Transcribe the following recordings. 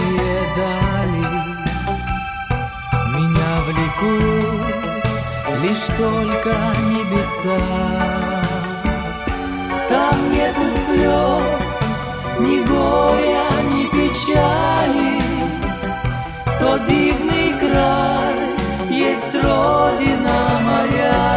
Темные дали меня влекут лишь только небеса. Там нету слез, ни горя, ни печали. Тот дивный край есть родина моя.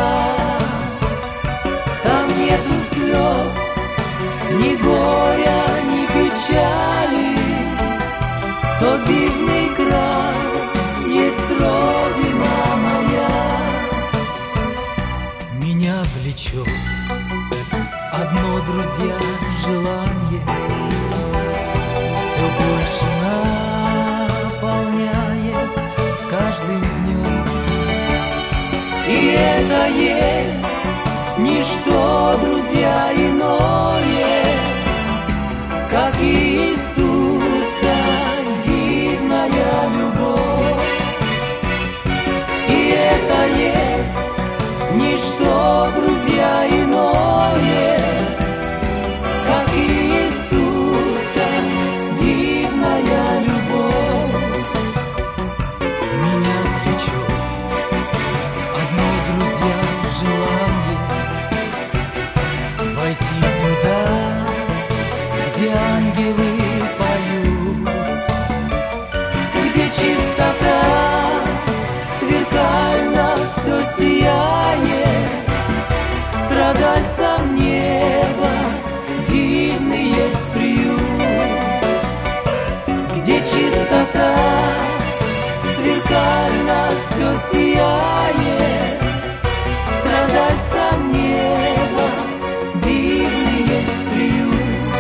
Там нету слез, ни горя, ни печали. Тот дивный край есть родина моя. Меня влечет одно, друзья, желание, все больше наполняет с каждым днем. И это есть ничто, друзья, иное, как Иисуса дивная любовь. И это есть ничто, друзья, иное, как Иисуса дивная любовь. Меня влечет одно, друзья, желание войти туда, где ангелы поют, где чистота сверкально все сияет. Страдальцам неба дивный есть приют, где чистота сверкально все сияет. Страдальцам неба дивный есть приют.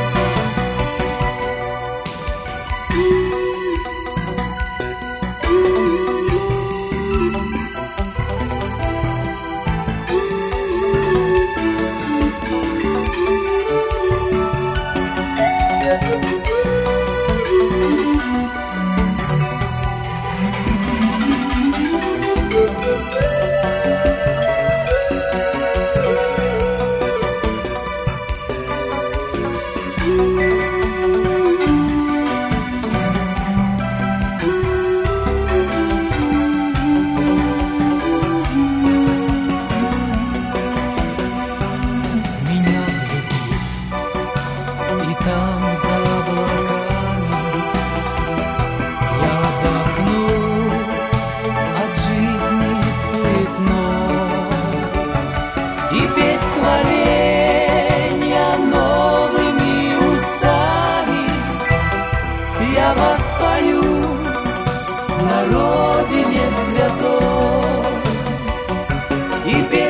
Там за облаками я отдохну от жизни суетной и без хваления новыми устами я воспою на родине святой. И